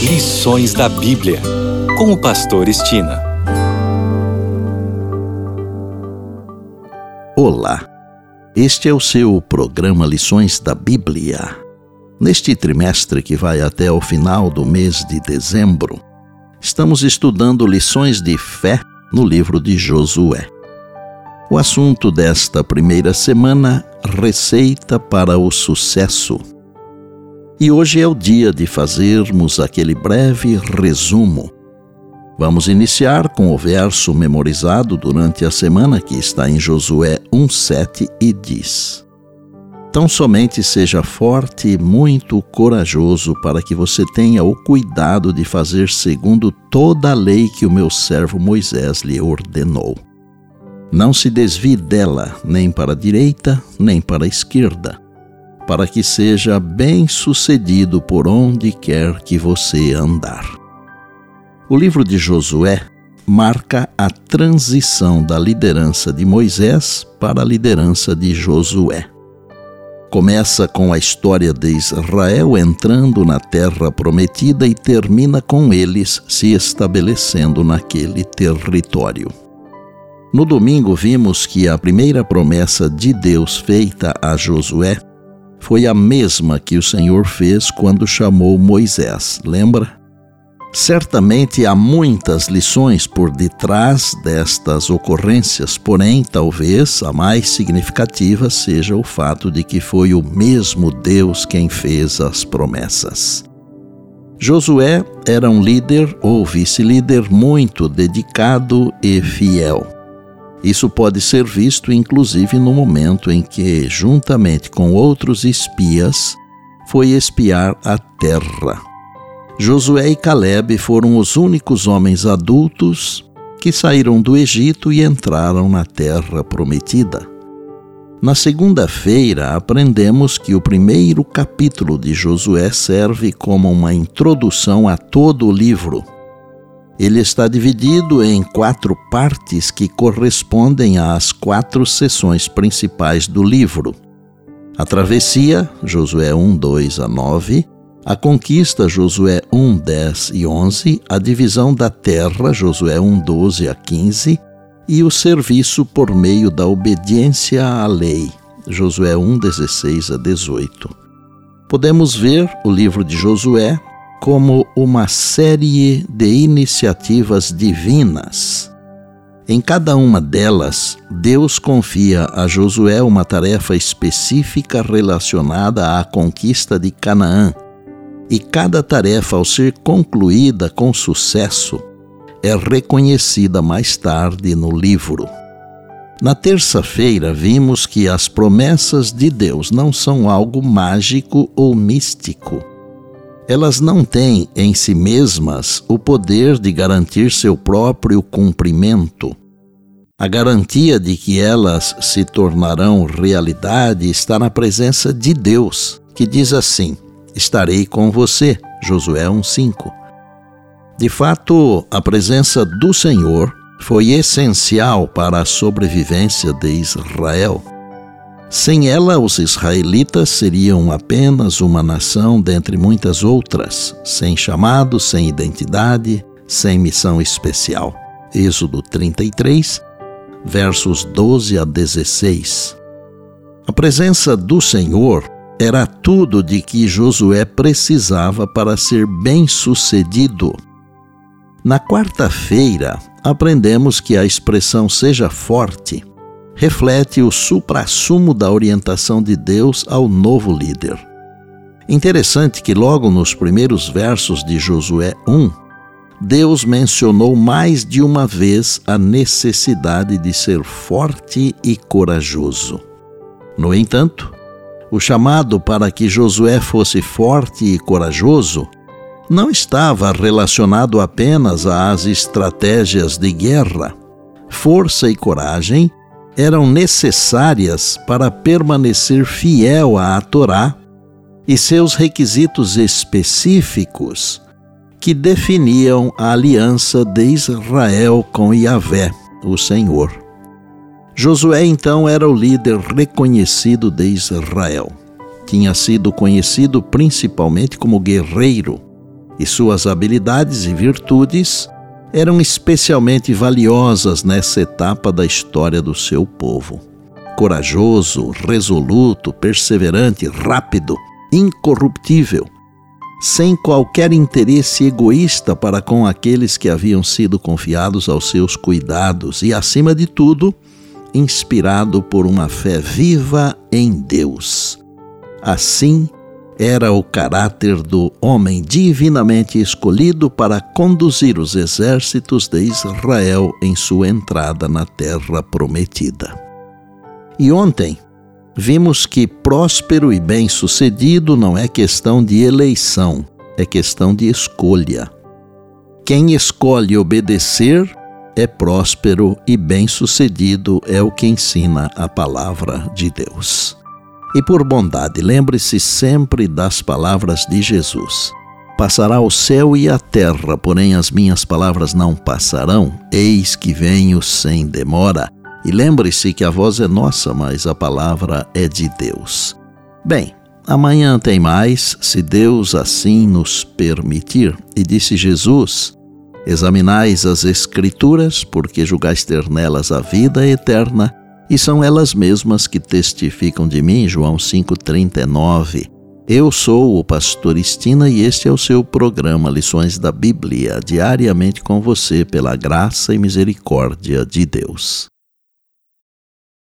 Lições da Bíblia, com o pastor Estina. Olá, este é o seu programa Lições da Bíblia. Neste trimestre que vai até o final do mês de dezembro, estamos estudando lições de fé no livro de Josué. O assunto desta primeira semana, receita para o sucesso. E hoje é o dia de fazermos aquele breve resumo. Vamos iniciar com o verso memorizado durante a semana que está em Josué 1:7 e diz: Tão somente seja forte e muito corajoso para que você tenha o cuidado de fazer segundo toda a lei que o meu servo Moisés lhe ordenou. Não se desvie dela, nem para a direita, nem para a esquerda, para que seja bem-sucedido por onde quer que você andar. O livro de Josué marca a transição da liderança de Moisés para a liderança de Josué. Começa com a história de Israel entrando na terra prometida e termina com eles se estabelecendo naquele território. No domingo vimos que a primeira promessa de Deus feita a Josué foi a mesma que o Senhor fez quando chamou Moisés, lembra? Certamente há muitas lições por detrás destas ocorrências, porém, talvez a mais significativa seja o fato de que foi o mesmo Deus quem fez as promessas. Josué era um líder ou vice-líder muito dedicado e fiel. Isso pode ser visto inclusive no momento em que, juntamente com outros espias, foi espiar a terra. Josué e Calebe foram os únicos homens adultos que saíram do Egito e entraram na terra prometida. Na segunda-feira, aprendemos que o primeiro capítulo de Josué serve como uma introdução a todo o livro. Ele está dividido em 4 partes que correspondem às 4 seções principais do livro. A travessia, Josué 1:2-9, a conquista, Josué 1:10 e 11, a divisão da terra, Josué 1:12-15, e o serviço por meio da obediência à lei, Josué 1:16-18. Podemos ver o livro de Josué como uma série de iniciativas divinas. Em cada uma delas, Deus confia a Josué uma tarefa específica relacionada à conquista de Canaã, e cada tarefa, ao ser concluída com sucesso, é reconhecida mais tarde no livro. Na terça-feira, vimos que as promessas de Deus não são algo mágico ou místico. Elas não têm em si mesmas o poder de garantir seu próprio cumprimento. A garantia de que elas se tornarão realidade está na presença de Deus, que diz assim: estarei com você, Josué 1:5. De fato, a presença do Senhor foi essencial para a sobrevivência de Israel. Sem ela, os israelitas seriam apenas uma nação dentre muitas outras, sem chamado, sem identidade, sem missão especial. Êxodo 33, versos 12-16. A presença do Senhor era tudo de que Josué precisava para ser bem-sucedido. Na quarta-feira, aprendemos que a expressão seja forte reflete o suprassumo da orientação de Deus ao novo líder. Interessante que logo nos primeiros versos de Josué 1, Deus mencionou mais de uma vez a necessidade de ser forte e corajoso. No entanto, o chamado para que Josué fosse forte e corajoso não estava relacionado apenas às estratégias de guerra. Força e coragem eram necessárias para permanecer fiel à Torá e seus requisitos específicos que definiam a aliança de Israel com Yahvé, o Senhor. Josué, então, era o líder reconhecido de Israel. Tinha sido conhecido principalmente como guerreiro e suas habilidades e virtudes eram especialmente valiosas nessa etapa da história do seu povo. Corajoso, resoluto, perseverante, rápido, incorruptível, sem qualquer interesse egoísta para com aqueles que haviam sido confiados aos seus cuidados e, acima de tudo, inspirado por uma fé viva em Deus. Assim, era o caráter do homem divinamente escolhido para conduzir os exércitos de Israel em sua entrada na terra prometida. E ontem, vimos que próspero e bem-sucedido não é questão de eleição, é questão de escolha. Quem escolhe obedecer é próspero e bem-sucedido, é o que ensina a palavra de Deus. E por bondade, lembre-se sempre das palavras de Jesus. Passará o céu e a terra, porém as minhas palavras não passarão. Eis que venho sem demora. E lembre-se que a voz é nossa, mas a palavra é de Deus. Bem, amanhã tem mais, se Deus assim nos permitir. E disse Jesus: examinais as Escrituras, porque julgais ter nelas a vida eterna, e são elas mesmas que testificam de mim. João 5,39. Eu sou o pastor Estina e este é o seu programa Lições da Bíblia, diariamente com você pela graça e misericórdia de Deus.